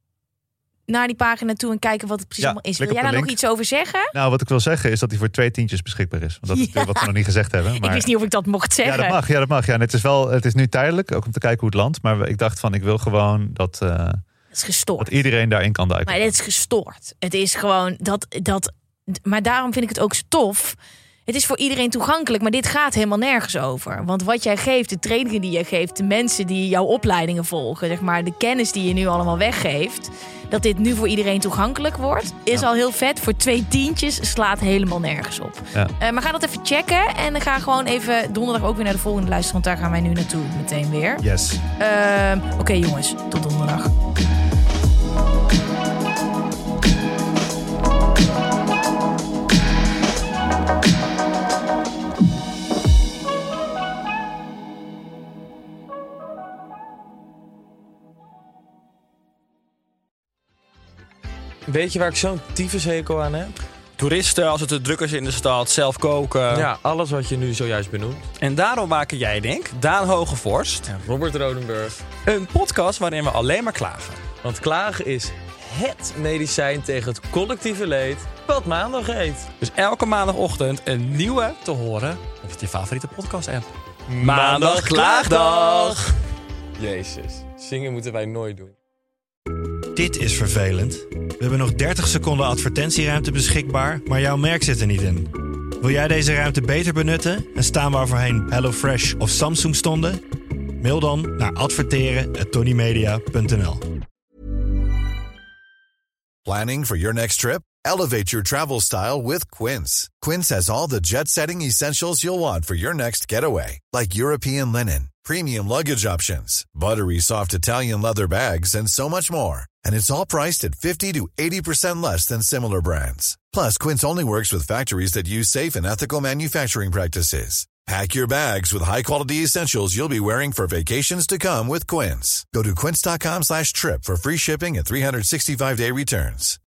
naar die pagina toe en kijken wat het precies ja, allemaal is. Wil jij daar nog iets over zeggen? Nou, wat ik wil zeggen is dat hij voor twee tientjes beschikbaar is. Want dat is ja. wat we nog niet gezegd hebben. Maar... Ik wist niet of ik dat mocht zeggen. Ja, dat mag. Ja, dat mag. Ja, en het is wel, het is nu tijdelijk, ook om te kijken hoe het landt. Maar ik dacht van, ik wil gewoon dat, uh, het is gestoord. dat iedereen daarin kan duiken. Maar het is gestoord. Het is gewoon dat, dat. Maar daarom vind ik het ook zo tof. Het is voor iedereen toegankelijk, maar dit gaat helemaal nergens over. Want wat jij geeft, de trainingen die je geeft, de mensen die jouw opleidingen volgen, zeg maar, de kennis die je nu allemaal weggeeft, dat dit nu voor iedereen toegankelijk wordt, is ja. al heel vet. Voor twee tientjes slaat helemaal nergens op. Ja. Uh, maar ga dat even checken en ga gewoon even donderdag ook weer naar de volgende luisteren, want daar gaan wij nu naartoe meteen weer. Yes. Uh, Oké okay, jongens, tot donderdag. Weet je waar ik zo'n tyfushekel aan heb? Toeristen, als het te druk is in de stad, zelf koken. Ja, alles wat je nu zojuist benoemt. En daarom maken jij, denk Daan Hogevorst en Robert Rodenburg een podcast waarin we alleen maar klagen. Want klagen is het medicijn tegen het collectieve leed wat maandag heet. Dus elke maandagochtend een nieuwe te horen op je favoriete podcast-app. Maandag Klaagdag! Jezus, zingen moeten wij nooit doen. Dit is vervelend. We hebben nog dertig seconden advertentieruimte beschikbaar, maar jouw merk zit er niet in. Wil jij deze ruimte beter benutten en staan waar voorheen HelloFresh of Samsung stonden? Mail dan naar adverteren at tonymedia punt n l. Planning for your next trip? Elevate your travel style with Quince. Quince has all the jet-setting essentials you'll want for your next getaway, like European linen, premium luggage options, buttery soft Italian leather bags, and so much more. And it's all priced at fifty to eighty percent less than similar brands. Plus, Quince only works with factories that use safe and ethical manufacturing practices. Pack your bags with high-quality essentials you'll be wearing for vacations to come with Quince. Go to quince dot com slash trip for free shipping and three sixty-five day returns.